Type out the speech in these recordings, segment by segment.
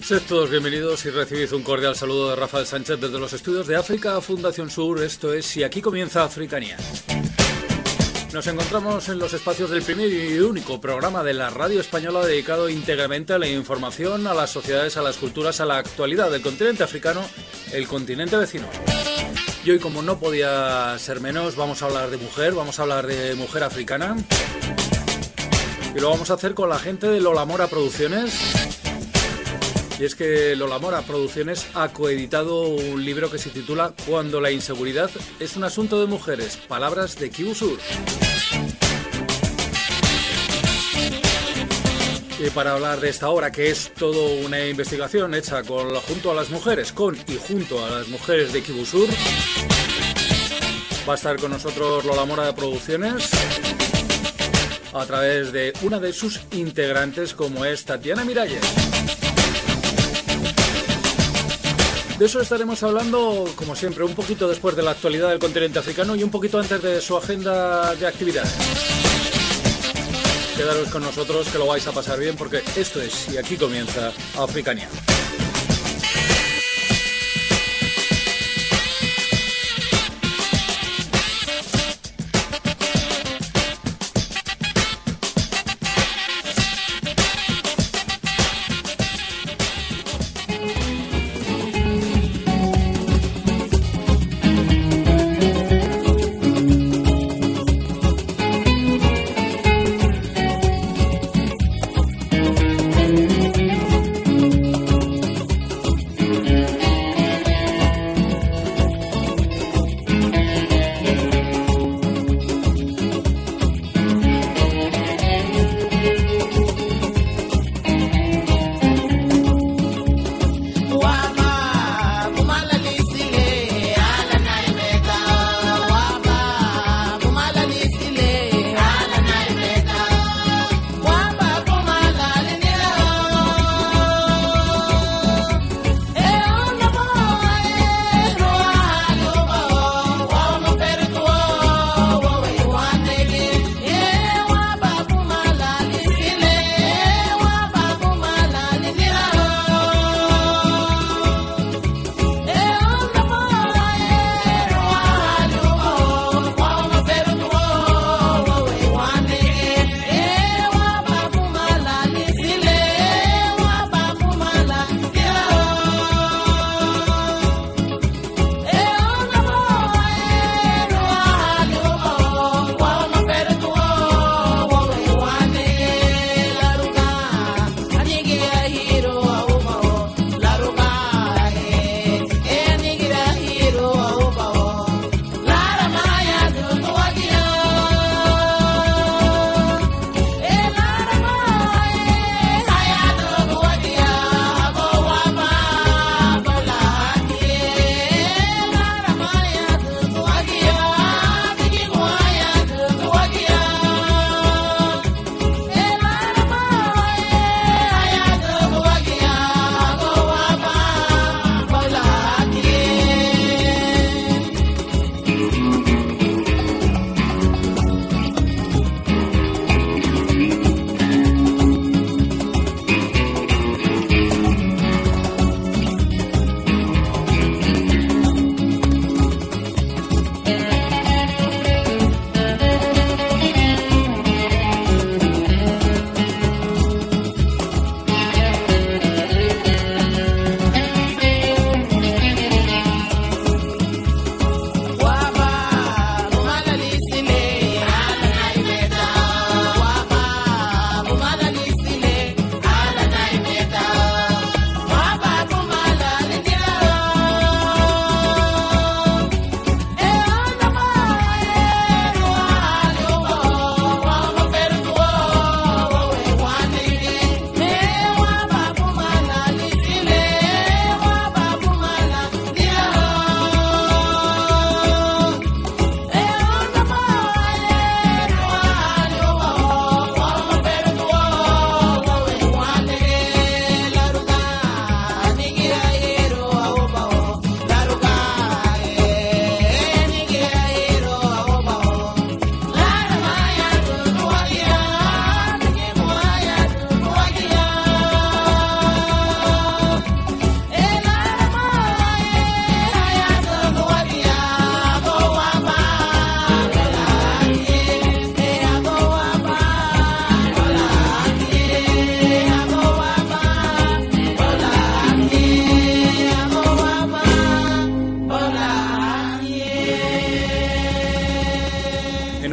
Sed todos bienvenidos y recibid un cordial saludo de Rafael Sánchez desde los estudios de África Fundación Sur. Esto es Y aquí comienza Africanía. Nos encontramos en los espacios del primer y único programa de la radio española dedicado íntegramente a la información, a las sociedades, a las culturas, a la actualidad del continente africano, el continente vecino. Y hoy, como no podía ser menos, vamos a hablar de mujer africana. Y lo vamos a hacer con la gente de Lola Mora Producciones. Y es que Lola Mora Producciones ha coeditado un libro que se titula Cuando la inseguridad es un asunto de mujeres, palabras de Kivu Sur. Y para hablar de esta obra, que es todo una investigación hecha junto a las mujeres de Kivu Sur, va a estar con nosotros Lola Mora Producciones a través de una de sus integrantes, como es Tatiana Miralles. De eso estaremos hablando, como siempre, un poquito después de la actualidad del continente africano y un poquito antes de su agenda de actividades. Quedaros con nosotros, que lo vais a pasar bien, porque esto es Y aquí comienza Africanía.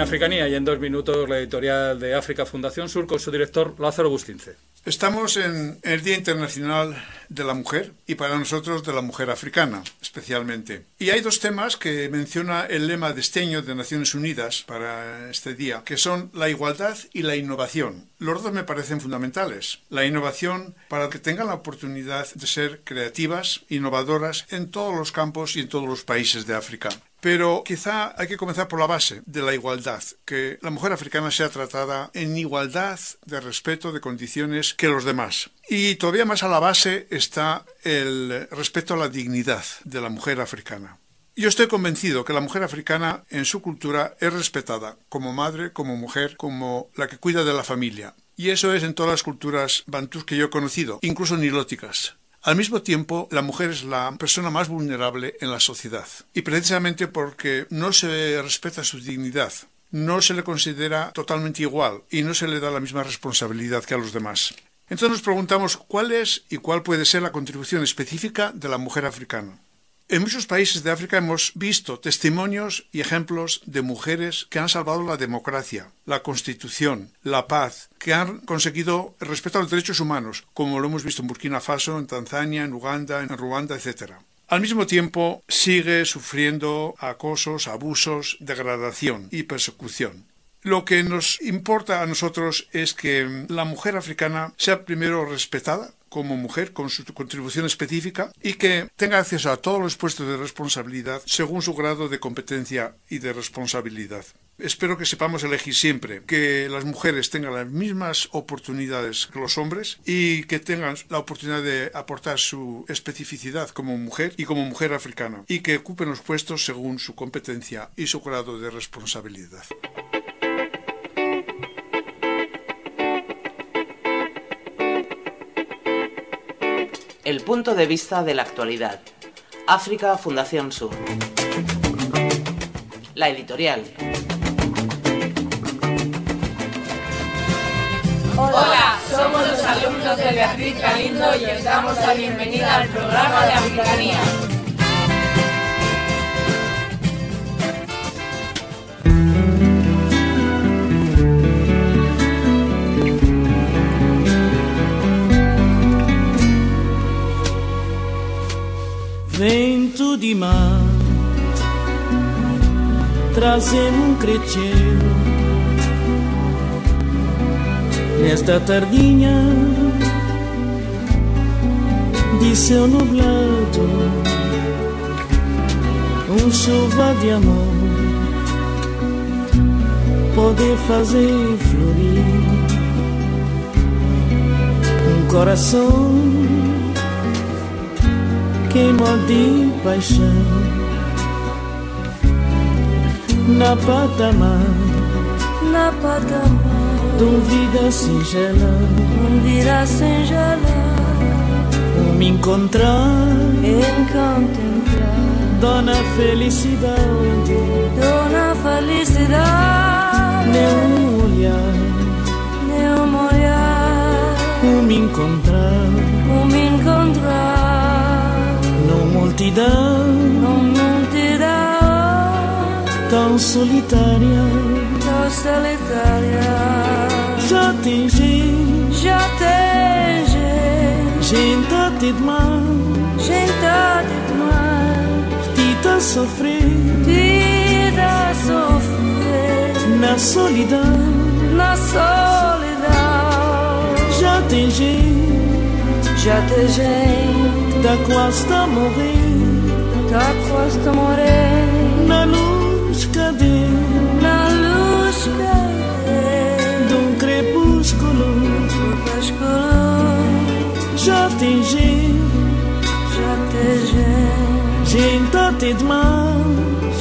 Africanía y en 2 minutos la editorial de África Fundación Sur con su director Lázaro Bustince. Estamos en el Día Internacional de la Mujer y para nosotros de la mujer africana especialmente. Y hay 2 temas que menciona el lema de este año de Naciones Unidas para este día, que son la igualdad y la innovación. Los 2 me parecen fundamentales. La innovación para que tengan la oportunidad de ser creativas, innovadoras en todos los campos y en todos los países de África. Pero quizá hay que comenzar por la base de la igualdad, que la mujer africana sea tratada en igualdad de respeto, de condiciones que los demás. Y todavía más a la base está el respeto a la dignidad de la mujer africana. Yo estoy convencido que la mujer africana en su cultura es respetada como madre, como mujer, como la que cuida de la familia. Y eso es en todas las culturas bantús que yo he conocido, incluso nilóticas. Al mismo tiempo, la mujer es la persona más vulnerable en la sociedad. Y precisamente porque no se respeta su dignidad, no se le considera totalmente igual y no se le da la misma responsabilidad que a los demás. Entonces nos preguntamos cuál es y cuál puede ser la contribución específica de la mujer africana. En muchos países de África hemos visto testimonios y ejemplos de mujeres que han salvado la democracia, la constitución, la paz, que han conseguido el respeto a los derechos humanos, como lo hemos visto en Burkina Faso, en Tanzania, en Uganda, en Ruanda, etc. Al mismo tiempo, sigue sufriendo acosos, abusos, degradación y persecución. Lo que nos importa a nosotros es que la mujer africana sea primero respetada como mujer, con su contribución específica, y que tenga acceso a todos los puestos de responsabilidad según su grado de competencia y de responsabilidad. Espero que sepamos elegir siempre que las mujeres tengan las mismas oportunidades que los hombres y que tengan la oportunidad de aportar su especificidad como mujer y como mujer africana, y que ocupen los puestos según su competencia y su grado de responsabilidad. El punto de vista de la actualidad. África Fundación Sur. La editorial. Hola, somos los alumnos de Beatriz Galindo y os damos la bienvenida al programa de Africanía. Vento de mar, trazendo cretino nesta tardinha de céu nublado, chuva de amor pode fazer florir coração queima de paixão na patamar dúvida singela me encontrar dona felicidade meu olhar me encontrar multidão tão solitária já tem gente de demais tita sofrer na solidão já tem gente tá quase a morrer na luz cadê de crepúsculo já tem gente até demais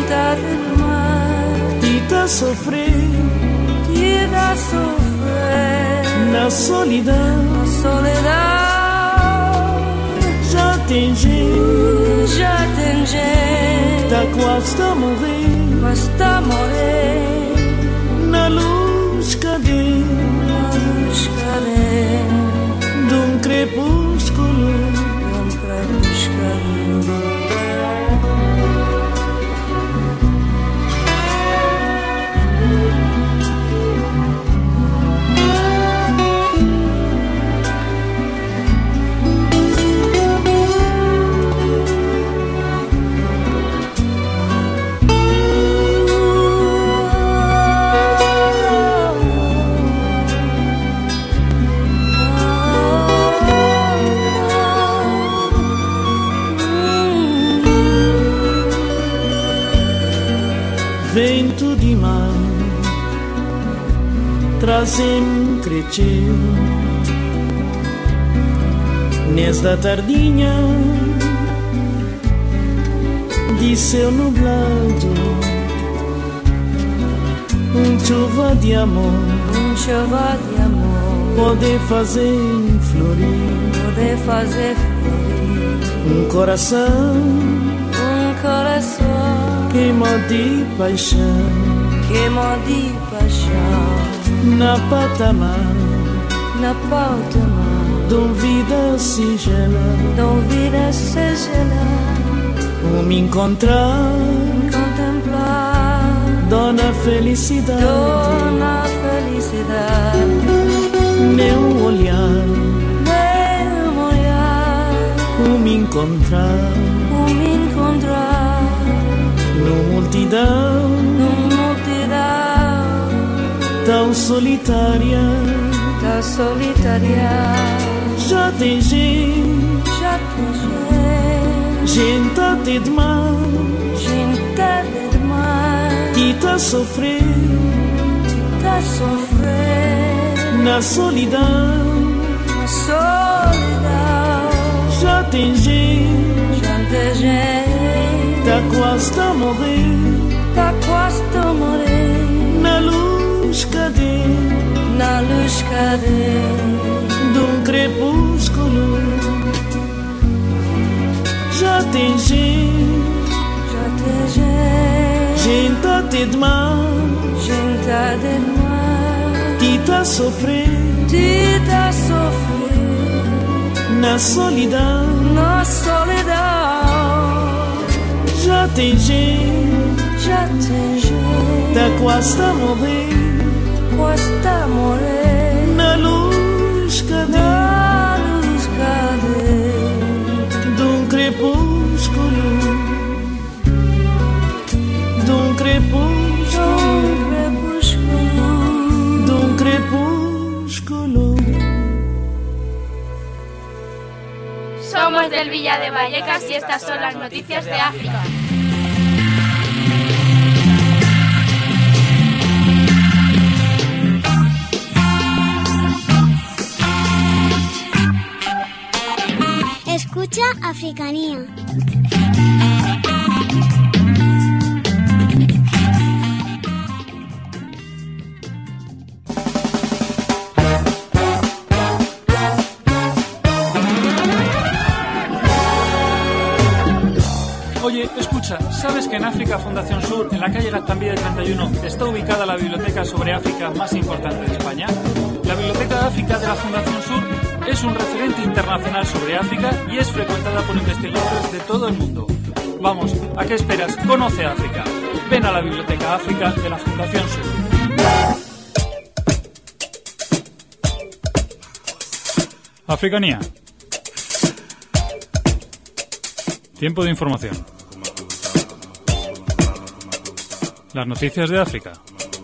que tá sofrer na solidão já tem gente tá quase a morrer na luz cadê de crepúsculo fazem crescer. Nesta tardinha de céu nublado, chuva de amor, chuva de amor, pode fazer florir, pode fazer florir coração queima de paixão, queima de paixão na patamar, na patamar, dúvida singela, dúvida singela, me encontrar, contemplar, dona felicidade, dona felicidade, meu olhar, me encontrar, no multidão, tão solitária, já tem gente, gente até demais, que tá sofrendo, na solidão, já tem gente, tá quase a morrer, na luz cadente, de crepúsculo, já tem gente, gente até demais, que tá sofrendo, na solidão, já tem gente, tá quase a morrer, na luz cadente, de crepúsculo, de crepúsculo. Somos del Villa de Vallecas y estas son las noticias de África. Escucha Africanía. Oye, escucha, ¿sabes que en África Fundación Sur, en la calle Gaztambide 31, está ubicada la biblioteca sobre África más importante de España? La Biblioteca de África de la Fundación Sur es un referente internacional sobre África y es frecuentada por investigadores de todo el mundo. Vamos, ¿a qué esperas? Conoce África. Ven a la Biblioteca África de la Fundación Sur. Africanía. Tiempo de información. Las noticias de África.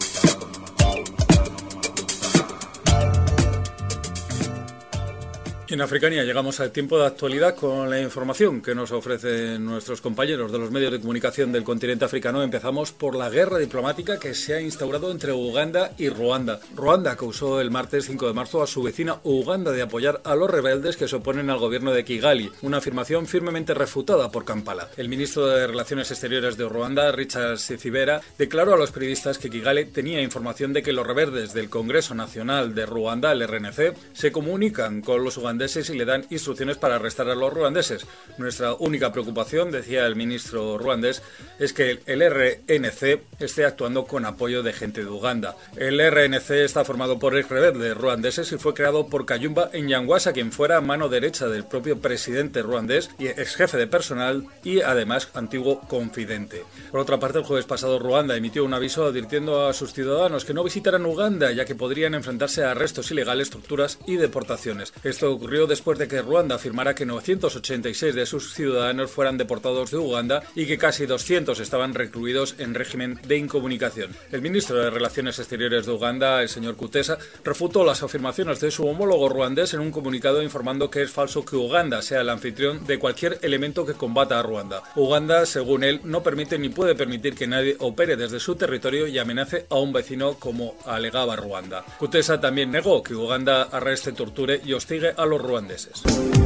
En Africanía llegamos al tiempo de actualidad con la información que nos ofrecen nuestros compañeros de los medios de comunicación del continente africano. Empezamos por la guerra diplomática que se ha instaurado entre Uganda y Ruanda. Ruanda acusó el martes 5 de marzo a su vecina Uganda de apoyar a los rebeldes que se oponen al gobierno de Kigali, una afirmación firmemente refutada por Kampala. El ministro de Relaciones Exteriores de Ruanda, Richard Sezibera, declaró a los periodistas que Kigali tenía información de que los rebeldes del Congreso Nacional de Ruanda, el RNC, se comunican con los ugandeses y le dan instrucciones para arrestar a los ruandeses. Nuestra única preocupación, decía el ministro ruandés, es que el RNC esté actuando con apoyo de gente de Uganda. El RNC está formado por ex rebeldes ruandeses y fue creado por Kayumba Nyamwasa, quien fuera mano derecha del propio presidente ruandés y ex jefe de personal y además antiguo confidente. Por otra parte, el jueves pasado Ruanda emitió un aviso advirtiendo a sus ciudadanos que no visitaran Uganda, ya que podrían enfrentarse a arrestos ilegales, torturas y deportaciones. Esto ocurrió ocurrió después de que Ruanda afirmara que 986 de sus ciudadanos fueran deportados de Uganda y que casi 200 estaban recluidos en régimen de incomunicación. El ministro de Relaciones Exteriores de Uganda, el señor Kutesa, refutó las afirmaciones de su homólogo ruandés en un comunicado informando que es falso que Uganda sea el anfitrión de cualquier elemento que combata a Ruanda. Uganda, según él, no permite ni puede permitir que nadie opere desde su territorio y amenace a un vecino como alegaba Ruanda. Kutesa también negó que Uganda arreste, torture y hostigue a los ruandeses.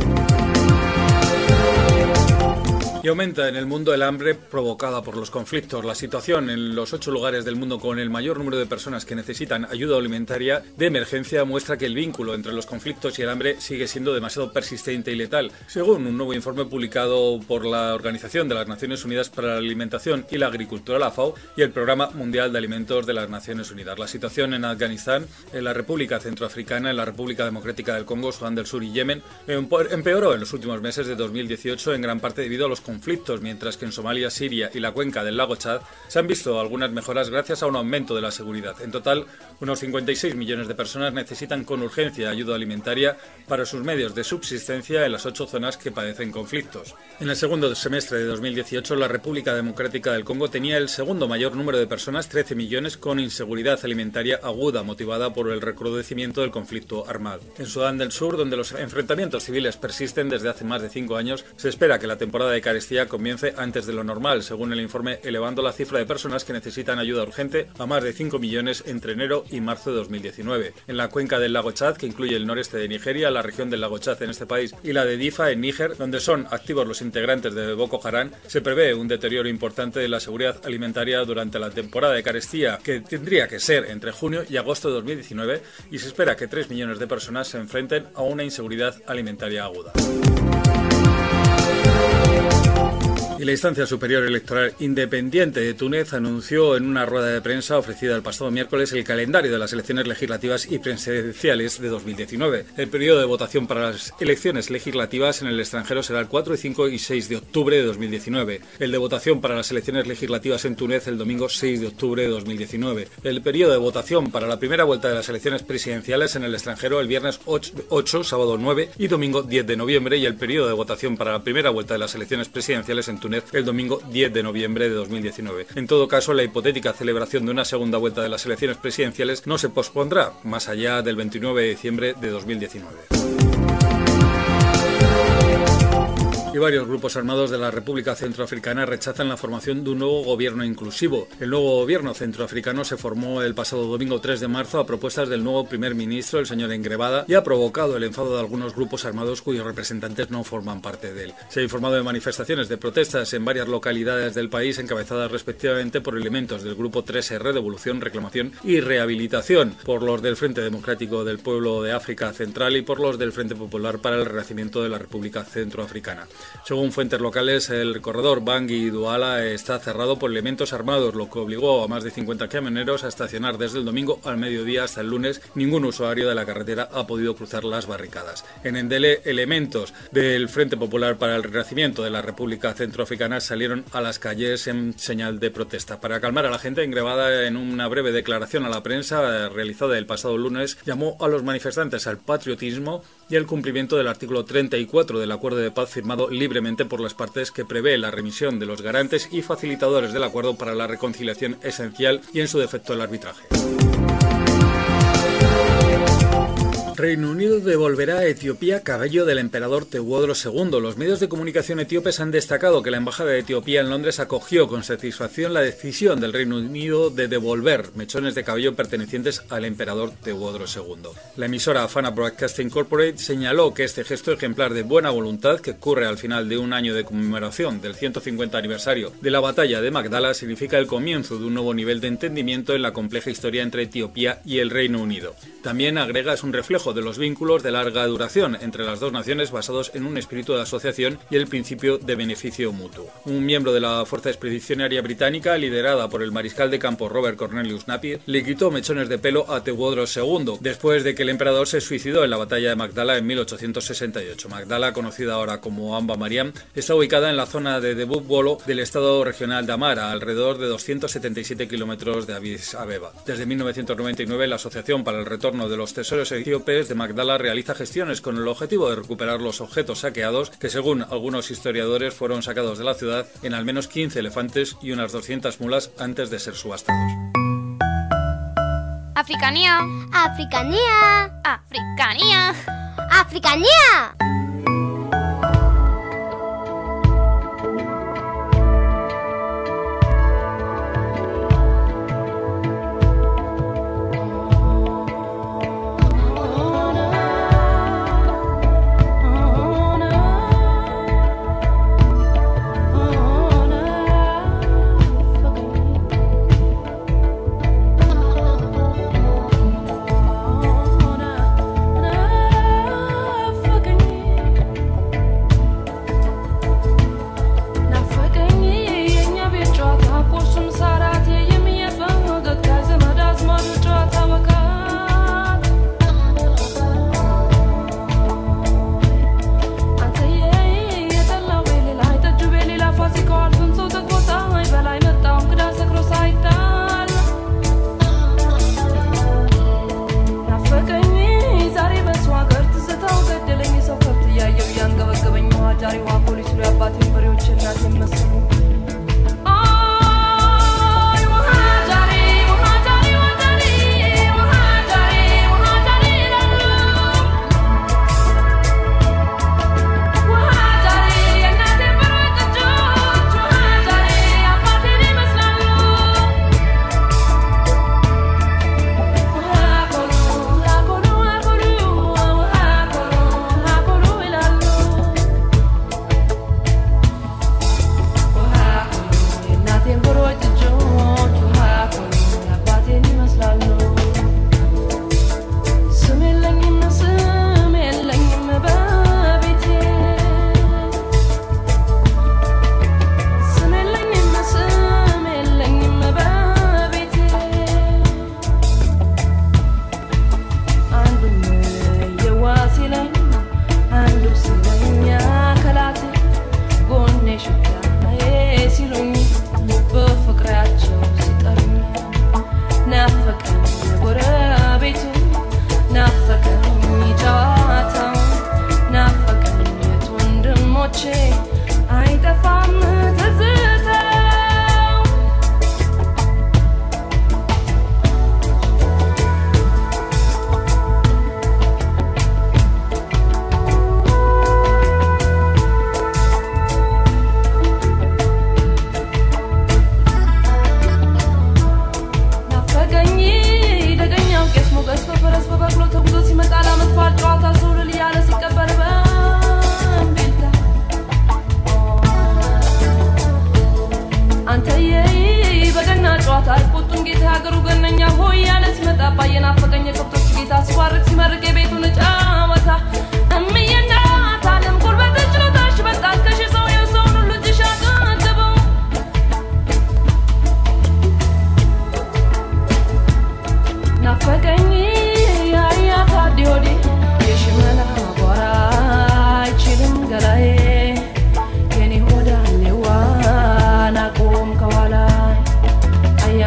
Y aumenta en el mundo el hambre provocada por los conflictos. La situación en los 8 lugares del mundo con el mayor número de personas que necesitan ayuda alimentaria de emergencia muestra que el vínculo entre los conflictos y el hambre sigue siendo demasiado persistente y letal, según un nuevo informe publicado por la Organización de las Naciones Unidas para la Alimentación y la Agricultura, la FAO, y el Programa Mundial de Alimentos de las Naciones Unidas. La situación en Afganistán, en la República Centroafricana, en la República Democrática del Congo, Sudán del Sur y Yemen empeoró en los últimos meses de 2018 en gran parte debido a los conflictos, mientras que en Somalia, Siria y la cuenca del lago Chad se han visto algunas mejoras gracias a un aumento de la seguridad. En total, unos 56 millones de personas necesitan con urgencia ayuda alimentaria para sus medios de subsistencia en las 8 zonas que padecen conflictos. En el segundo semestre de 2018, la República Democrática del Congo tenía el segundo mayor número de personas, 13 millones, con inseguridad alimentaria aguda motivada por el recrudecimiento del conflicto armado. En Sudán del Sur, donde los enfrentamientos civiles persisten desde hace más de 5 años, se espera que la temporada de carestía comience antes de lo normal, según el informe, elevando la cifra de personas que necesitan ayuda urgente a más de 5 millones entre enero y marzo de 2019. En la cuenca del lago Chad, que incluye el noreste de Nigeria, la región del lago Chad en este país y la de Difa en Níger, donde son activos los integrantes de Boko Haram, se prevé un deterioro importante de la seguridad alimentaria durante la temporada de carestía, que tendría que ser entre junio y agosto de 2019, y se espera que 3 millones de personas se enfrenten a una inseguridad alimentaria aguda. Y la Instancia Superior Electoral Independiente de Túnez anunció en una rueda de prensa ofrecida el pasado miércoles el calendario de las elecciones legislativas y presidenciales de 2019. El periodo de votación para las elecciones legislativas en el extranjero será el 4, 5 y 6 de octubre de 2019. El de votación para las elecciones legislativas en Túnez el domingo 6 de octubre de 2019. El periodo de votación para la primera vuelta de las elecciones presidenciales en el extranjero el viernes 8, sábado 9 y domingo 10 de noviembre. Y el periodo de votación para la primera vuelta de las elecciones presidenciales en Túnez el domingo 10 de noviembre de 2019. En todo caso, la hipotética celebración de una segunda vuelta de las elecciones presidenciales no se pospondrá más allá del 29 de diciembre de 2019. Y varios grupos armados de la República Centroafricana rechazan la formación de un nuevo gobierno inclusivo. El nuevo gobierno centroafricano se formó el pasado domingo 3 de marzo a propuestas del nuevo primer ministro, el señor Engrebada, y ha provocado el enfado de algunos grupos armados cuyos representantes no forman parte de él. Se ha informado de manifestaciones de protestas en varias localidades del país, encabezadas respectivamente por elementos del Grupo 3R, Devolución, Reclamación y Rehabilitación, por los del Frente Democrático del Pueblo de África Central y por los del Frente Popular para el Renacimiento de la República Centroafricana. Según fuentes locales, el corredor Bangui-Douala está cerrado por elementos armados, lo que obligó a más de 50 camioneros a estacionar desde el domingo al mediodía hasta el lunes. Ningún usuario de la carretera ha podido cruzar las barricadas. En Ndele, elementos del Frente Popular para el Renacimiento de la República Centroafricana salieron a las calles en señal de protesta. Para calmar a la gente, Engrebada, en una breve declaración a la prensa realizada el pasado lunes, llamó a los manifestantes al patriotismo y al cumplimiento del artículo 34 del acuerdo de paz firmado libremente por las partes, que prevé la remisión de los garantes y facilitadores del acuerdo para la reconciliación esencial y, en su defecto, el arbitraje. Reino Unido devolverá a Etiopía cabello del emperador Teodoro II. Los medios de comunicación etíopes han destacado que la Embajada de Etiopía en Londres acogió con satisfacción la decisión del Reino Unido de devolver mechones de cabello pertenecientes al emperador Teodoro II. La emisora Fana Broadcasting Corporate señaló que este gesto ejemplar de buena voluntad, que ocurre al final de un año de conmemoración del 150 aniversario de la batalla de Magdala, significa el comienzo de un nuevo nivel de entendimiento en la compleja historia entre Etiopía y el Reino Unido. También agrega, es un reflejo de los vínculos de larga duración entre las dos naciones basados en un espíritu de asociación y el principio de beneficio mutuo. Un miembro de la Fuerza Expedicionaria Británica, liderada por el mariscal de campo Robert Cornelius Napier, le quitó mechones de pelo a Teodoro II después de que el emperador se suicidó en la batalla de Magdala en 1868. Magdala, conocida ahora como Amba Mariam, está ubicada en la zona de Debub Golo del estado regional de Amara, alrededor de 277 kilómetros de Addis Abeba. Desde 1999, la Asociación para el Retorno de los Tesoros Etíopes Ángeles de Magdala realiza gestiones con el objetivo de recuperar los objetos saqueados, que según algunos historiadores fueron sacados de la ciudad en al menos 15 elefantes y unas 200 mulas antes de ser subastados. Africanía. Africanía. Africanía. Africanía.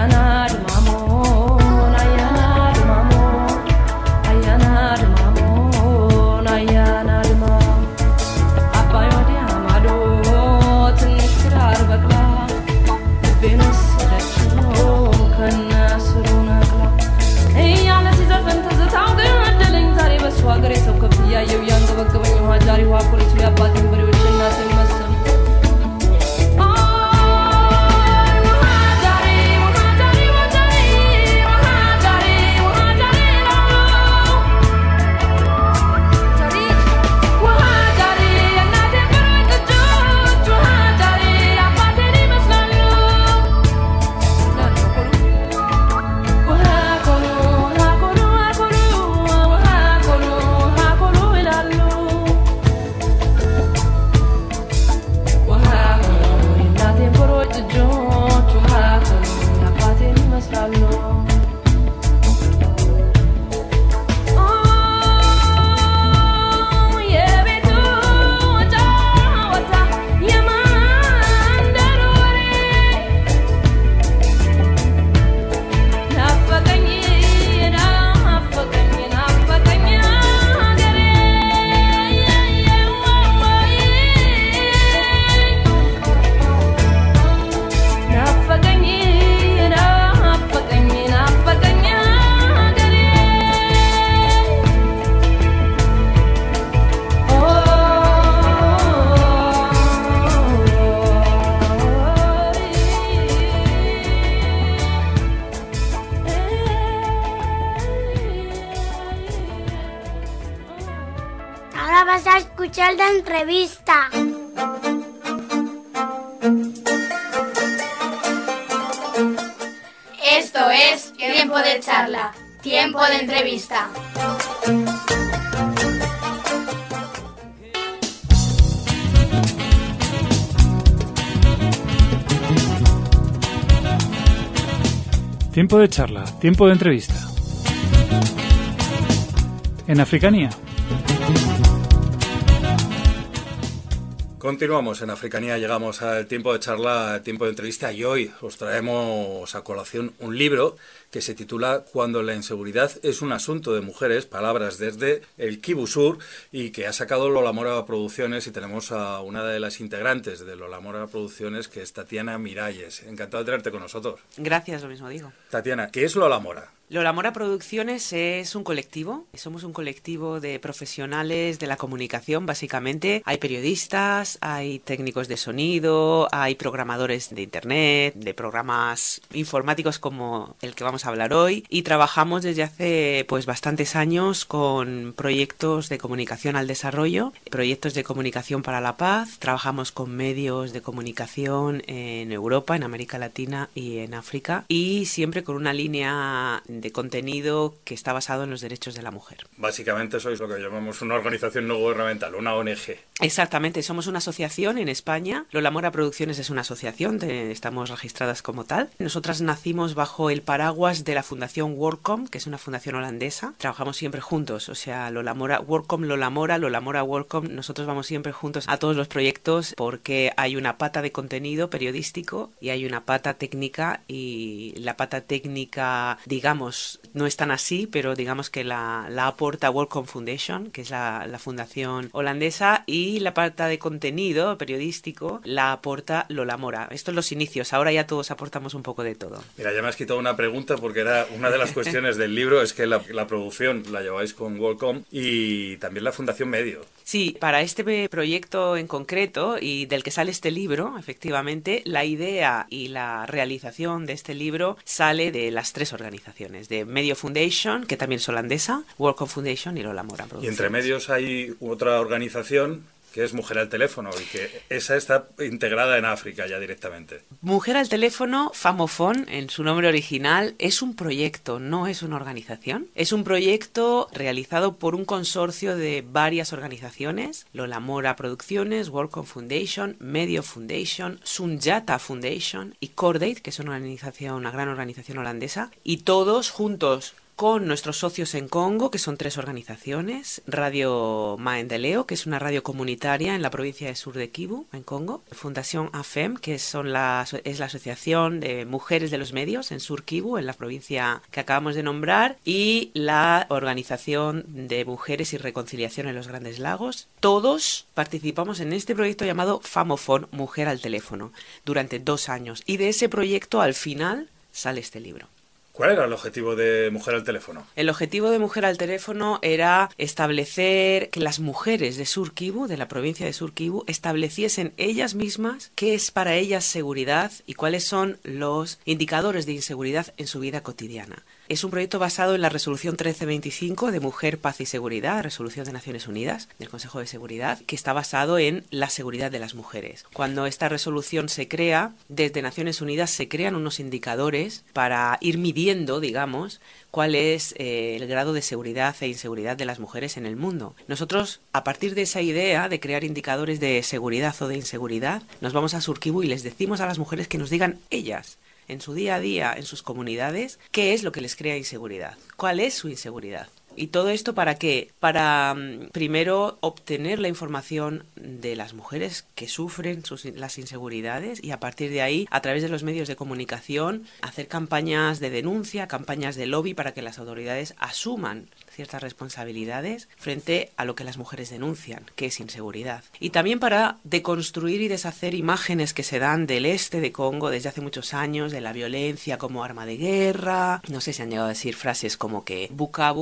Ayana, mamo. especial de entrevista. Esto es Tiempo de Charla, Tiempo de Entrevista. Tiempo de charla, tiempo de entrevista. En Africanía. Continuamos en Africanía, llegamos al tiempo de charla, tiempo de entrevista, y hoy os traemos a colación un libro que se titula Cuando la inseguridad es un asunto de mujeres, palabras desde el Kivu Sur, y que ha sacado Lola Mora Producciones, y tenemos a una de las integrantes de Lola Mora Producciones, que es Tatiana Miralles. Encantado de tenerte con nosotros. Gracias, lo mismo digo. Tatiana, ¿qué es Lola Mora? Lola Mora Producciones es un colectivo, somos un colectivo de profesionales de la comunicación, básicamente. Hay periodistas, hay técnicos de sonido, hay programadores de internet, de programas informáticos como el que vamos a hablar hoy, y trabajamos desde hace bastantes años con proyectos de comunicación al desarrollo, proyectos de comunicación para la paz. Trabajamos con medios de comunicación en Europa, en América Latina y en África, y siempre con una línea de contenido que está basado en los derechos de la mujer. Básicamente sois lo que llamamos una organización no gubernamental, una ONG. Exactamente, somos una asociación en España. Lola Mora Producciones es una asociación, estamos registradas como tal. Nosotras nacimos bajo el paraguas de la fundación WorldCom, que es una fundación holandesa. Trabajamos siempre juntos, o sea, Lola Mora, WorldCom, Lola Mora, WorldCom. Nosotros vamos siempre juntos a todos los proyectos porque hay una pata de contenido periodístico y hay una pata técnica, y la pata técnica, digamos, no es tan así, pero digamos que la aporta WorldCom Foundation, que es la fundación holandesa, y la parte de contenido periodístico la aporta Lola Mora. Esto es los inicios, ahora ya todos aportamos un poco de todo. Mira, ya me has quitado una pregunta, porque era una de las cuestiones del libro, es que la producción la lleváis con WorldCom y también la Fundación Medio. Sí, para este proyecto en concreto, y del que sale este libro, efectivamente, la idea y la realización de este libro sale de las tres organizaciones, de Medio Foundation, que también es holandesa, WorldCom Foundation y Lola Mora Producciones. Y entre medios hay otra organización que es Mujer al Teléfono, y que esa está integrada en África ya directamente. Mujer al Teléfono, Famofon, en su nombre original, es un proyecto, no es una organización. Es un proyecto realizado por un consorcio de varias organizaciones: Lola Mora Producciones, WorldCom Foundation, Medio Foundation, Sunjata Foundation y Cordate, que es una gran organización holandesa, y todos juntos con nuestros socios en Congo, que son 3 organizaciones: Radio Maendeleo, que es una radio comunitaria en la provincia de Sur de Kivu, en Congo; Fundación AFEM, que es la Asociación de Mujeres de los Medios en Sur Kivu, en la provincia que acabamos de nombrar; y la Organización de Mujeres y Reconciliación en los Grandes Lagos. Todos participamos en este proyecto llamado Famofon, Mujer al Teléfono, durante 2 años, y de ese proyecto al final sale este libro. ¿Cuál era el objetivo de Mujer al Teléfono? El objetivo de Mujer al Teléfono era establecer que las mujeres de Sur Kivu, de la provincia de Sur Kivu, estableciesen ellas mismas qué es para ellas seguridad y cuáles son los indicadores de inseguridad en su vida cotidiana. Es un proyecto basado en la resolución 1325 de Mujer, Paz y Seguridad, resolución de Naciones Unidas, del Consejo de Seguridad, que está basado en la seguridad de las mujeres. Cuando esta resolución se crea, desde Naciones Unidas se crean unos indicadores para ir midiendo, digamos, cuál es el grado de seguridad e inseguridad de las mujeres en el mundo. Nosotros, a partir de esa idea de crear indicadores de seguridad o de inseguridad, nos vamos a Sur Kivu y les decimos a las mujeres que nos digan ellas, en su día a día, en sus comunidades, qué es lo que les crea inseguridad, cuál es su inseguridad. ¿Y todo esto para qué? Para, primero, obtener la información de las mujeres que sufren las inseguridades, y a partir de ahí, a través de los medios de comunicación, hacer campañas de denuncia, campañas de lobby para que las autoridades asuman ciertas responsabilidades frente a lo que las mujeres denuncian, que es inseguridad. Y también para deconstruir y deshacer imágenes que se dan del este de Congo desde hace muchos años, de la violencia como arma de guerra. No sé si han llegado a decir frases como que Bukavu, que es la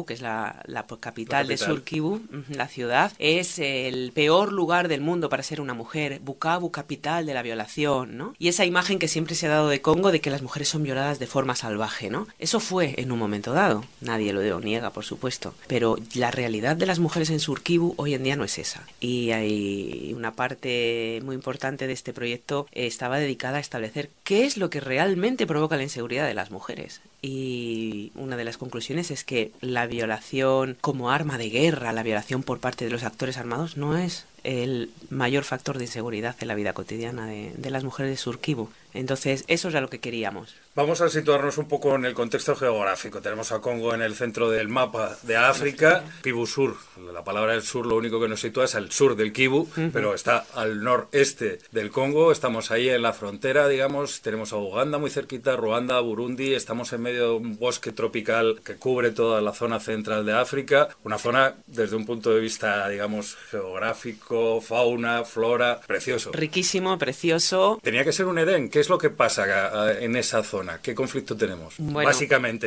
la capital de Sur Kivu, la ciudad, es el peor lugar del mundo para ser una mujer. Bukavu, capital de la violación, ¿no? Y esa imagen que siempre se ha dado de Congo de que las mujeres son violadas de forma salvaje, ¿no? Eso fue en un momento dado. Nadie lo niega, por supuesto. Pero la realidad de las mujeres en Sur Kivu hoy en día no es esa. Y hay una parte muy importante de este proyecto estaba dedicada a establecer qué es lo que realmente provoca la inseguridad de las mujeres. Y una de las conclusiones es que la violación como arma de guerra, la violación por parte de los actores armados, no es el mayor factor de inseguridad en la vida cotidiana de las mujeres de Sur Kivu. Entonces, eso era lo que queríamos. Vamos a situarnos un poco en el contexto geográfico. Tenemos a Congo en el centro del mapa de África, Kivu Sur. La palabra del sur lo único que nos sitúa es al sur del Kivu, pero está al noreste del Congo. Estamos ahí en la frontera, digamos. Tenemos a Uganda muy cerquita, Ruanda, Burundi. Estamos en medio de un bosque tropical que cubre toda la zona central de África. Una zona, desde un punto de vista, digamos, geográfico, fauna, flora, precioso. Riquísimo, precioso. Tenía que ser un Edén. ¿Qué es lo que pasa en esa zona? ¿Qué conflicto tenemos? Bueno, básicamente,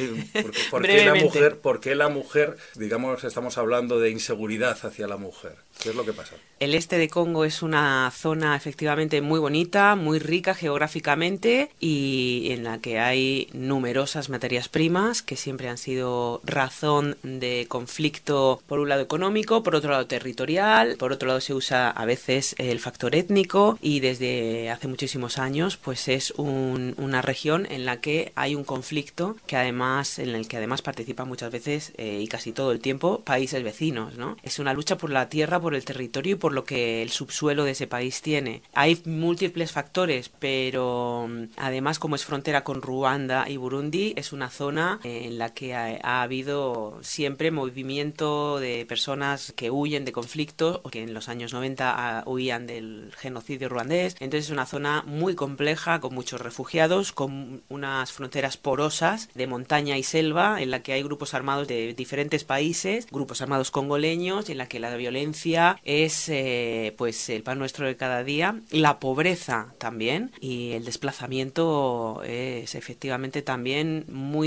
¿por qué la mujer, digamos, estamos hablando de inseguridad hacia la mujer? ¿Qué es lo que pasa? El este de Congo es una zona efectivamente muy bonita, muy rica geográficamente y en la que hay numerosas materias primas que siempre han sido razón de conflicto, por un lado económico, por otro lado territorial, por otro lado se usa a veces el factor étnico y desde hace muchísimos años pues es una región en la que hay un conflicto en el que además participan muchas veces y casi todo el tiempo países vecinos, ¿no? Es una lucha por la tierra, por el territorio y por lo que el subsuelo de ese país tiene. Hay múltiples factores, pero además como es frontera con Ruanda y Burundi, es una zona en la que ha habido siempre movimiento de personas que huyen de conflictos o que en los años 90 huían del genocidio ruandés. Entonces es una zona muy compleja, con muchos refugiados, con unas fronteras porosas de montaña y selva, en la que hay grupos armados de diferentes países, grupos armados congoleños, en la que la violencia es pues el pan nuestro de cada día, la pobreza también y el desplazamiento es efectivamente también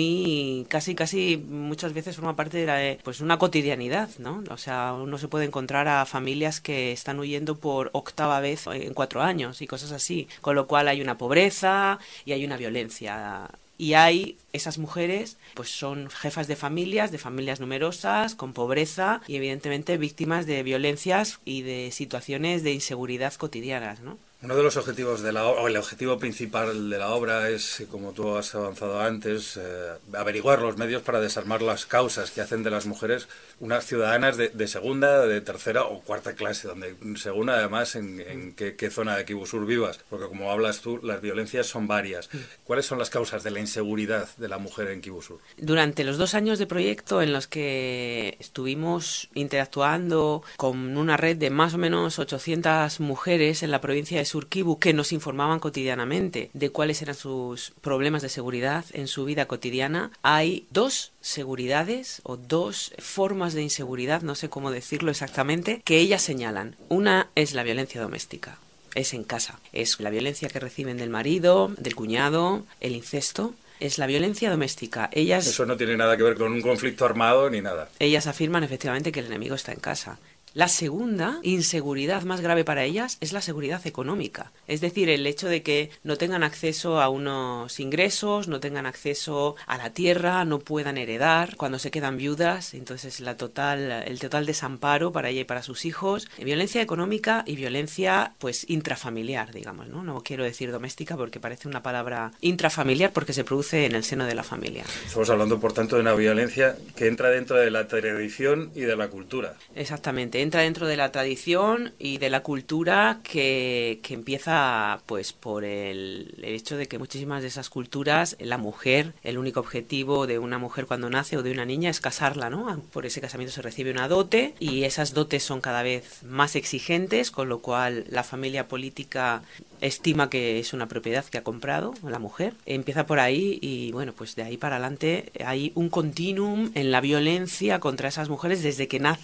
muy casi muchas veces forma parte de pues una cotidianidad, ¿no? O sea, uno se puede encontrar a familias que están huyendo por 8ª vez en 4 años y cosas así, con lo cual hay una pobreza y hay una violencia. Y esas mujeres pues son jefas de familias numerosas, con pobreza y evidentemente víctimas de violencias y de situaciones de inseguridad cotidianas, ¿no? Uno de los objetivos de la obra, o el objetivo principal de la obra es, como tú has avanzado antes, averiguar los medios para desarmar las causas que hacen de las mujeres unas ciudadanas de segunda, de tercera o cuarta clase, donde según además en qué zona de Kivu Sur vivas, porque como hablas tú, las violencias son varias. ¿Cuáles son las causas de la inseguridad de la mujer en Kivu Sur? Durante los 2 años de proyecto en los que estuvimos interactuando con una red de más o menos 800 mujeres en la provincia de Sur Kivu que nos informaban cotidianamente de cuáles eran sus problemas de seguridad en su vida cotidiana, hay 2 seguridades o 2 formas de inseguridad, no sé cómo decirlo exactamente, que ellas señalan. Una es la violencia doméstica. Es en casa. Es la violencia que reciben del marido, del cuñado, el incesto. Es la violencia doméstica. Eso no tiene nada que ver con un conflicto armado ni nada. Ellas afirman efectivamente que el enemigo está en casa. La segunda inseguridad más grave para ellas es la seguridad económica. Es decir, el hecho de que no tengan acceso a unos ingresos, no tengan acceso a la tierra, no puedan heredar cuando se quedan viudas. Entonces el total desamparo para ella y para sus hijos. Violencia económica y violencia pues intrafamiliar, digamos, ¿no? No quiero decir doméstica porque parece una palabra intrafamiliar porque se produce en el seno de la familia. Estamos hablando, por tanto, de una violencia que entra dentro de la tradición y de la cultura. Exactamente. Entra dentro de la tradición y de la cultura que empieza pues por el hecho de que muchísimas de esas culturas, la mujer, el único objetivo de una mujer cuando nace o de una niña es casarla, ¿no? Por ese casamiento se recibe una dote y esas dotes son cada vez más exigentes, con lo cual la familia política estima que es una propiedad que ha comprado la mujer. Empieza por ahí y bueno, pues de ahí para adelante hay un continuum en la violencia contra esas mujeres desde que nacen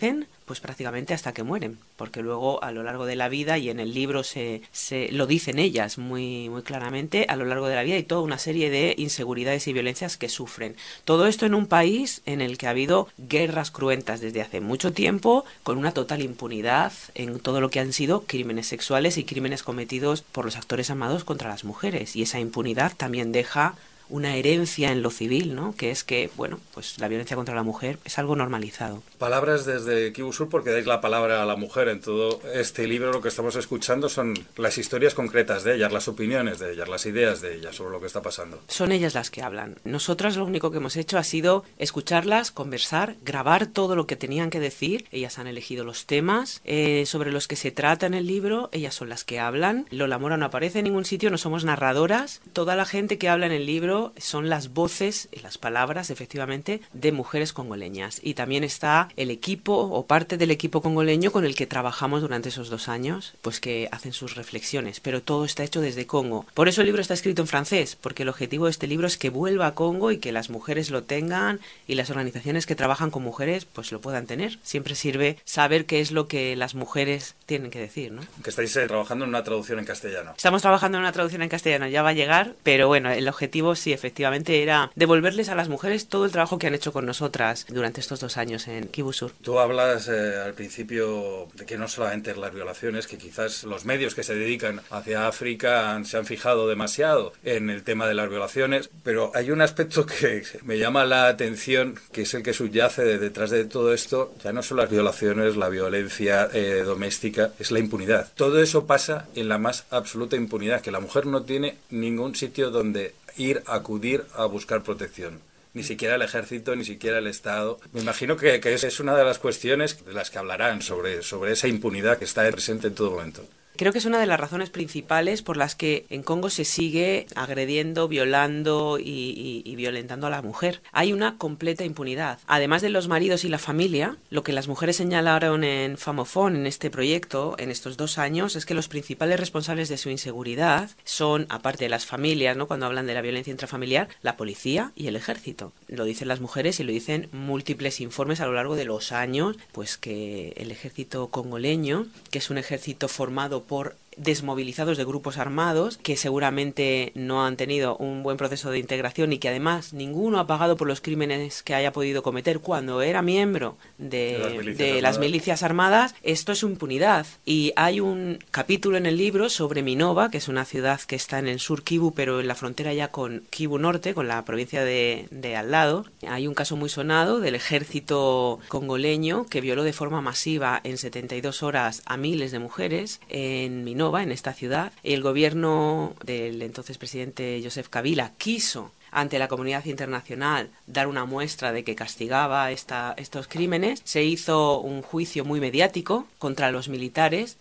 pues prácticamente hasta que mueren, porque luego a lo largo de la vida, y en el libro se lo dicen ellas muy, muy claramente, a lo largo de la vida hay toda una serie de inseguridades y violencias que sufren. Todo esto en un país en el que ha habido guerras cruentas desde hace mucho tiempo, con una total impunidad en todo lo que han sido crímenes sexuales y crímenes cometidos por los actores armados contra las mujeres. Y esa impunidad también deja una herencia en lo civil, ¿no? Que es que, bueno, pues la violencia contra la mujer es algo normalizado. Palabras desde Kivu Sur, porque dais la palabra a la mujer. En todo este libro lo que estamos escuchando son las historias concretas de ellas, las opiniones de ellas, las ideas de ellas sobre lo que está pasando. Son ellas las que hablan. Nosotras lo único que hemos hecho ha sido escucharlas, conversar, grabar todo lo que tenían que decir. Ellas han elegido los temas sobre los que se trata en el libro, ellas son las que hablan. Lola Mora no aparece en ningún sitio, no somos narradoras. Toda la gente que habla en el libro son las voces y las palabras, efectivamente, de mujeres congoleñas. Y también está el equipo o parte del equipo congoleño con el que trabajamos durante esos 2 años, pues que hacen sus reflexiones. Pero todo está hecho desde Congo. Por eso el libro está escrito en francés, porque el objetivo de este libro es que vuelva a Congo y que las mujeres lo tengan y las organizaciones que trabajan con mujeres pues lo puedan tener. Siempre sirve saber qué es lo que las mujeres tienen que decir, ¿no? Que estáis trabajando en una traducción en castellano. Estamos trabajando en una traducción en castellano, ya va a llegar, pero bueno, el objetivo sí, efectivamente, era devolverles a las mujeres todo el trabajo que han hecho con nosotras durante estos 2 años en Kivu Sur. Tú hablas al principio de que no solamente las violaciones, que quizás los medios que se dedican hacia África se han fijado demasiado en el tema de las violaciones, pero hay un aspecto que me llama la atención, que es el que subyace detrás de todo esto. Ya no son las violaciones, la violencia doméstica, es la impunidad. Todo eso pasa en la más absoluta impunidad, que la mujer no tiene ningún sitio donde acudir a buscar protección. Ni siquiera el ejército, ni siquiera el Estado. Me imagino que es una de las cuestiones de las que hablarán sobre esa impunidad que está presente en todo momento. Creo que es una de las razones principales por las que en Congo se sigue agrediendo, violando y violentando a la mujer. Hay una completa impunidad. Además de los maridos y la familia, lo que las mujeres señalaron en Famofón, en este proyecto, en estos 2 años, es que los principales responsables de su inseguridad son, aparte de las familias, ¿no? Cuando hablan de la violencia intrafamiliar, la policía y el ejército. Lo dicen las mujeres y lo dicen múltiples informes a lo largo de los años, pues que el ejército congoleño, que es un ejército formado por desmovilizados de grupos armados que seguramente no han tenido un buen proceso de integración y que además ninguno ha pagado por los crímenes que haya podido cometer cuando era miembro de las milicias armadas. Esto es impunidad. Y hay un capítulo en el libro sobre Minova, que es una ciudad que está en el sur Kivu, pero en la frontera ya con Kivu Norte, con la provincia de al lado. Hay un caso muy sonado del ejército congoleño que violó de forma masiva en 72 horas a miles de mujeres en Minova, en esta ciudad. El gobierno del entonces presidente Joseph Kabila quiso ante la comunidad internacional dar una muestra de que castigaba estos crímenes. Se hizo un juicio muy mediático contra los militares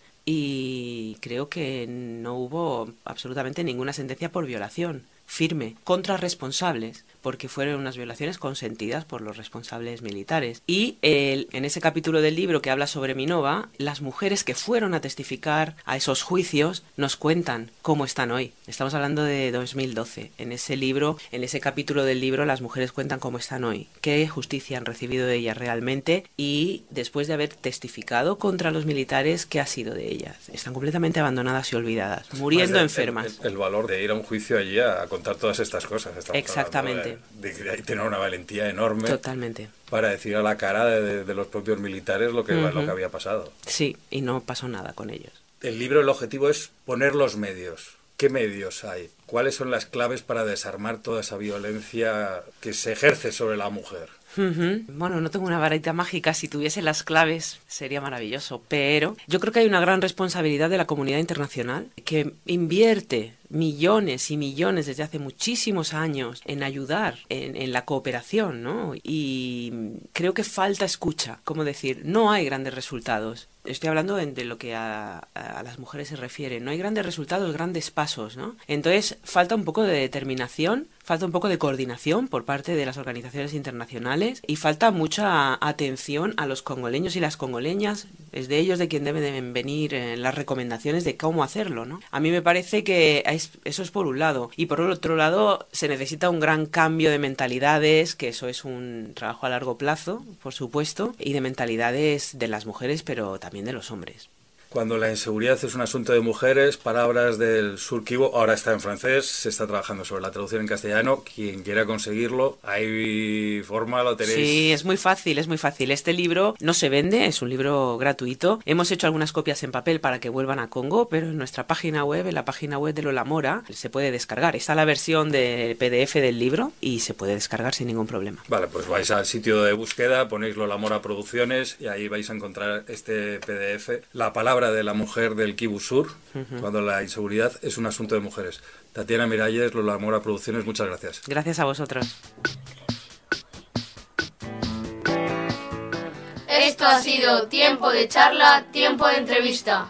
y creo que no hubo absolutamente ninguna sentencia por violación firme contra responsables, porque fueron unas violaciones consentidas por los responsables militares. Y en ese capítulo del libro que habla sobre Minova, las mujeres que fueron a testificar a esos juicios nos cuentan cómo están hoy. Estamos hablando de 2012. En ese libro, en ese capítulo del libro, las mujeres cuentan cómo están hoy, qué justicia han recibido de ellas realmente y después de haber testificado contra los militares, ¿qué ha sido de ellas? Están completamente abandonadas y olvidadas, muriendo enfermas. El valor de ir a un juicio allí a contar todas estas cosas. Exactamente. De tener una valentía enorme. Totalmente. Para decir a la cara de los propios militares lo que había pasado. Sí, y no pasó nada con ellos. El libro, el objetivo es poner los medios. ¿Qué medios hay? ¿Cuáles son las claves para desarmar toda esa violencia que se ejerce sobre la mujer? Bueno, no tengo una varita mágica. Si tuviese las claves sería maravilloso, pero yo creo que hay una gran responsabilidad de la comunidad internacional que invierte millones y millones desde hace muchísimos años en ayudar en la cooperación, ¿no? Y creo que falta escucha, como decir, no hay grandes resultados. Estoy hablando de lo que a las mujeres se refiere. No hay grandes resultados, grandes pasos, ¿no? Entonces falta un poco de determinación, falta falta un poco de coordinación por parte de las organizaciones internacionales y falta mucha atención a los congoleños y las congoleñas. Es de ellos de quien deben venir las recomendaciones de cómo hacerlo, ¿no? A mí me parece que eso es por un lado. Y por otro lado, se necesita un gran cambio de mentalidades, que eso es un trabajo a largo plazo, por supuesto, y de mentalidades de las mujeres, pero también de los hombres. Cuando la inseguridad es un asunto de mujeres, palabras del Sur Kivu, ahora está en francés, se está trabajando sobre la traducción en castellano. Quien quiera conseguirlo, hay forma, lo tenéis. Sí, es muy fácil, es muy fácil. Este libro no se vende, es un libro gratuito. Hemos hecho algunas copias en papel para que vuelvan a Congo, pero en nuestra página web, en la página web de Lola Mora, se puede descargar. Está la versión de PDF del libro y se puede descargar sin ningún problema. Vale, pues vais al sitio de búsqueda, ponéis Lola Mora Producciones y ahí vais a encontrar este PDF. La palabra de la mujer del Kivu Sur, cuando la inseguridad es un asunto de mujeres. Tatiana Miralles, Lola Mora Producciones, muchas gracias. Gracias a vosotros. Esto ha sido Tiempo de Charla, Tiempo de Entrevista.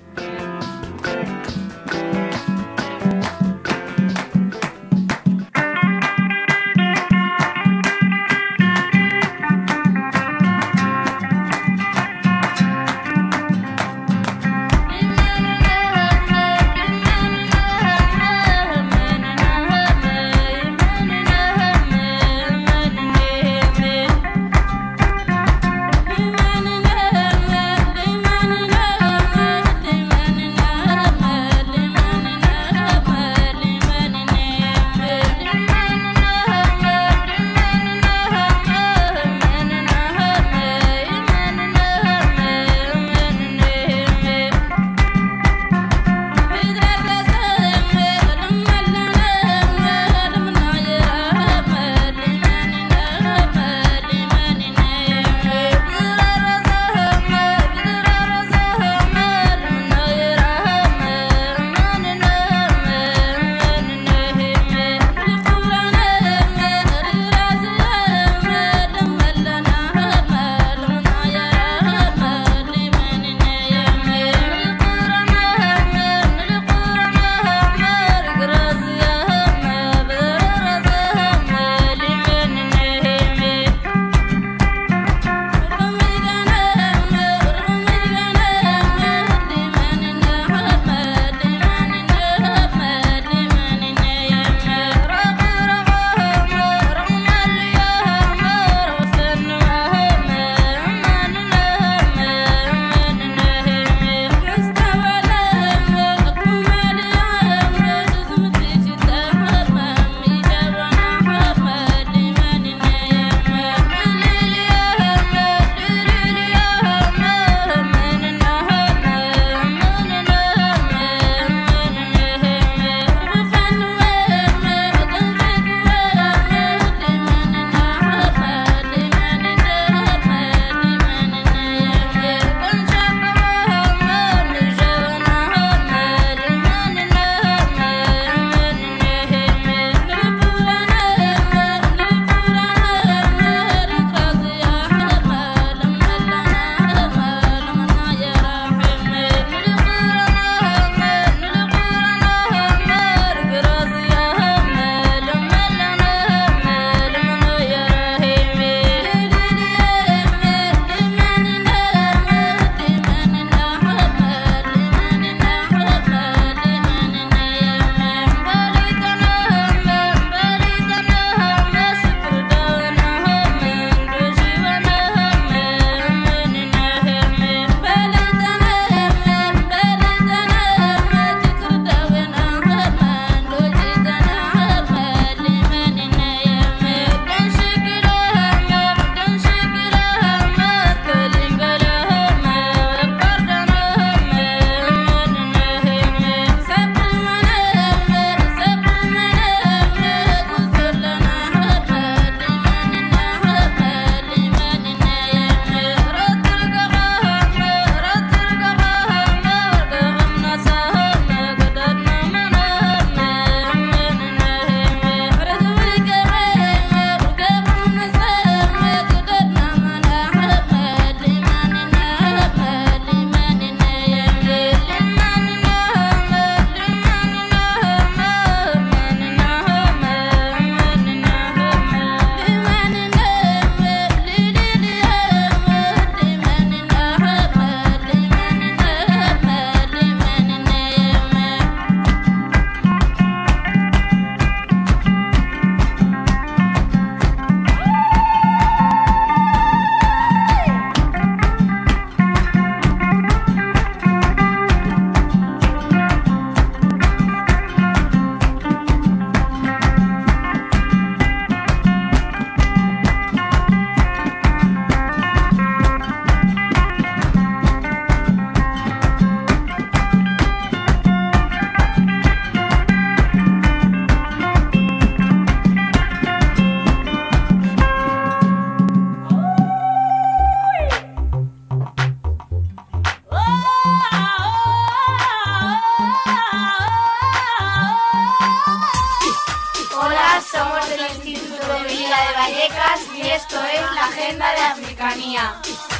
Esto es la Agenda de Africanía.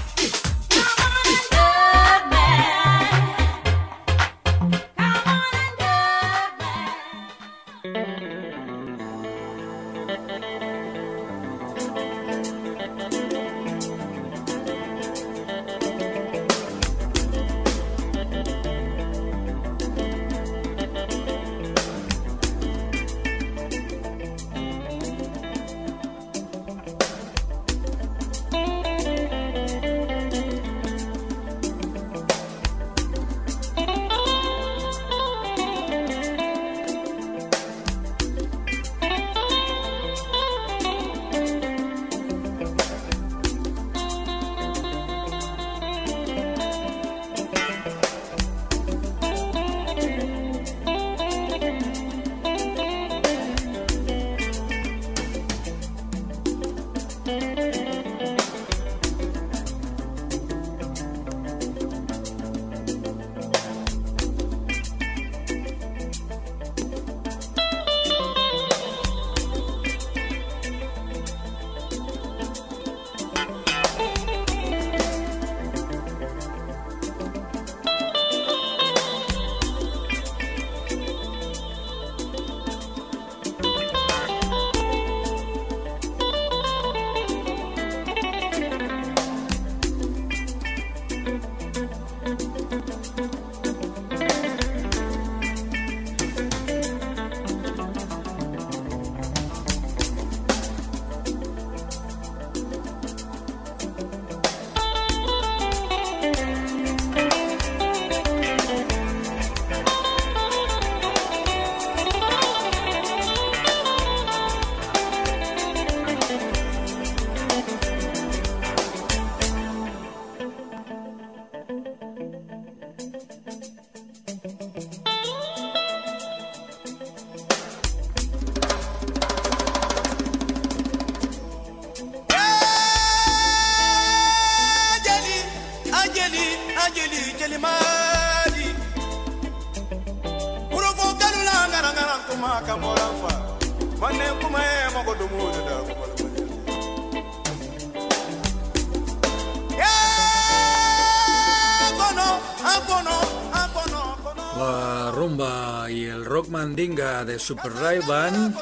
La rumba y el rock mandinga de Super Ray Band,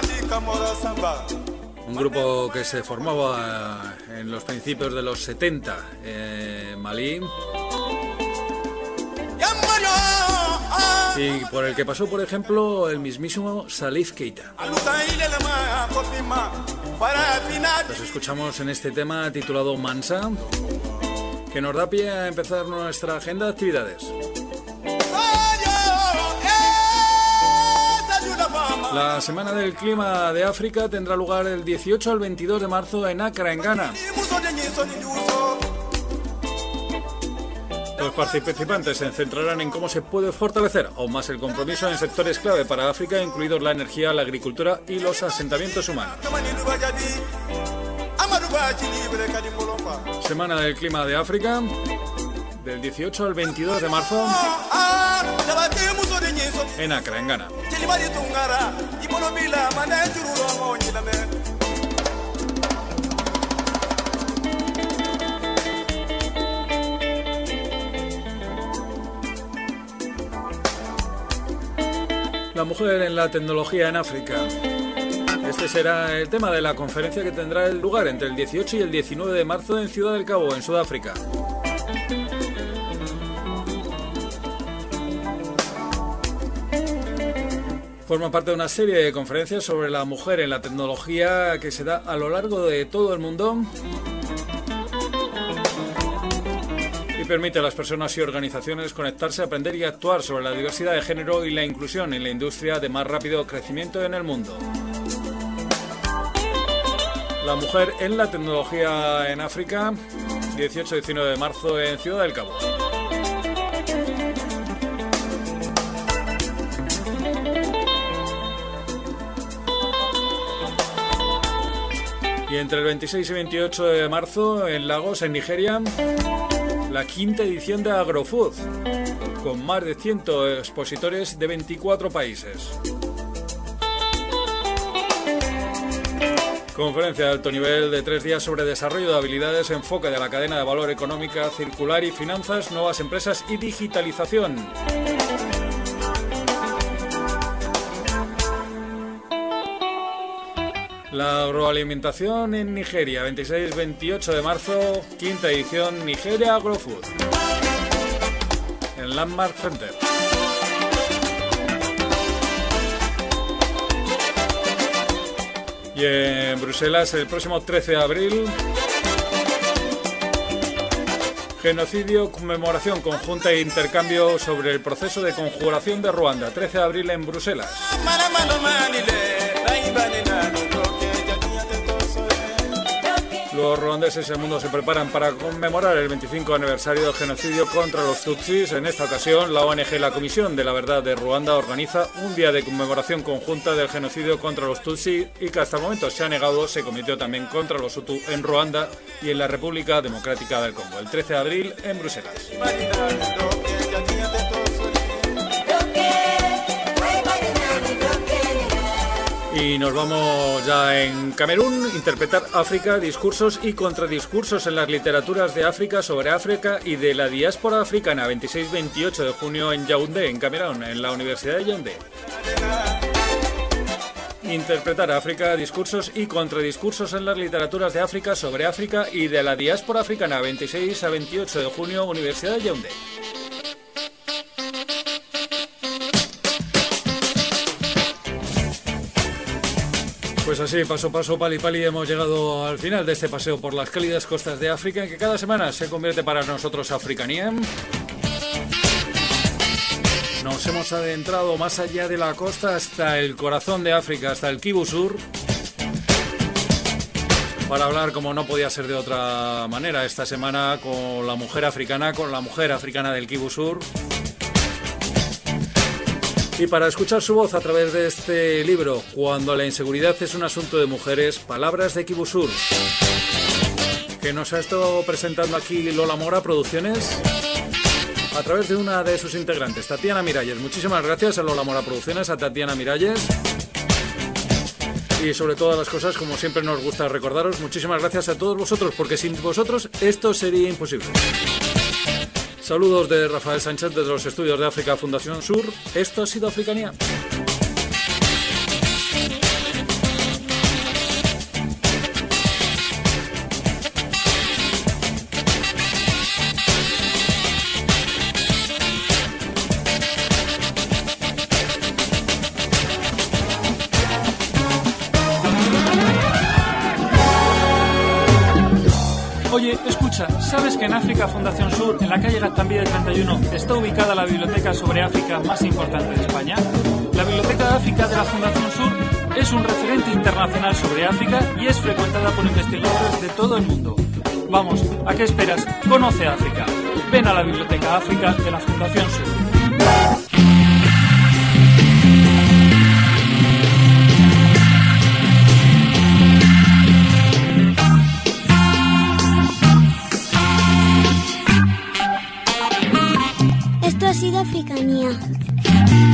un grupo que se formaba en los principios de los 70 en Malí y por el que pasó, por ejemplo, el mismísimo Salif Keita. Los escuchamos en este tema titulado Mansa, que nos da pie a empezar nuestra agenda de actividades. La Semana del Clima de África tendrá lugar del 18 al 22 de marzo en Accra, en Ghana. Los participantes se centrarán en cómo se puede fortalecer aún más el compromiso en sectores clave para África, incluidos la energía, la agricultura y los asentamientos humanos. Semana del Clima de África, del 18 al 22 de marzo, en Accra, en Ghana. La mujer en la tecnología en África. Este será el tema de la conferencia que tendrá lugar entre el 18 y el 19 de marzo en Ciudad del Cabo, en Sudáfrica. Forma parte de una serie de conferencias sobre la mujer en la tecnología que se da a lo largo de todo el mundo y permite a las personas y organizaciones conectarse, aprender y actuar sobre la diversidad de género y la inclusión en la industria de más rápido crecimiento en el mundo. La mujer en la tecnología en África, 18-19 de marzo en Ciudad del Cabo. Y entre el 26 y 28 de marzo en Lagos, en Nigeria, la quinta edición de Agrofood, con más de 100 expositores de 24 países. Conferencia de alto nivel de 3 días sobre desarrollo de habilidades, enfoque de la cadena de valor económica circular y finanzas, nuevas empresas y digitalización. La agroalimentación en Nigeria, 26-28 de marzo, quinta edición Nigeria Agrofood, en Landmark Center. Y en Bruselas, el próximo 13 de abril, genocidio, conmemoración conjunta e intercambio sobre el proceso de conjuración de Ruanda, 13 de abril en Bruselas. Los ruandeses y el mundo se preparan para conmemorar el 25 aniversario del genocidio contra los Tutsis. En esta ocasión, la ONG La Comisión de la Verdad de Ruanda organiza un día de conmemoración conjunta del genocidio contra los Tutsi y que hasta el momento se ha negado, se cometió también contra los Hutu en Ruanda y en la República Democrática del Congo, el 13 de abril en Bruselas. Y nos vamos ya en Camerún, interpretar África, discursos y contradiscursos en las literaturas de África, sobre África y de la diáspora africana, 26-28 de junio en Yaoundé, en Camerún, en la Universidad de Yaoundé. Interpretar África, discursos y contradiscursos en las literaturas de África, sobre África y de la diáspora africana, 26-28 de junio, Universidad de Yaoundé. Pues así, paso a paso, pali pali, hemos llegado al final de este paseo por las cálidas costas de África, en que cada semana se convierte para nosotros Africanía. Nos hemos adentrado más allá de la costa hasta el corazón de África, hasta el Kivu Sur, para hablar, como no podía ser de otra manera, esta semana con la mujer africana del Kivu Sur. Y para escuchar su voz a través de este libro, Cuando la inseguridad es un asunto de mujeres, palabras de Kivu Sur, que nos ha estado presentando aquí Lola Mora Producciones, a través de una de sus integrantes, Tatiana Miralles. Muchísimas gracias a Lola Mora Producciones, a Tatiana Miralles. Y sobre todas las cosas, como siempre nos gusta recordaros, muchísimas gracias a todos vosotros, porque sin vosotros esto sería imposible. Saludos de Rafael Sánchez desde los estudios de África Fundación Sur. Esto ha sido Africanía. Oye, escucha, ¿sabes que en África Fundación Sur, en la calle Gaztambide 31, está ubicada la biblioteca sobre África más importante de España? La Biblioteca de África de la Fundación Sur es un referente internacional sobre África y es frecuentada por investigadores de todo el mundo. Vamos, ¿a qué esperas? Conoce África. Ven a la Biblioteca África de la Fundación Sur. Esto ha sido Africanía.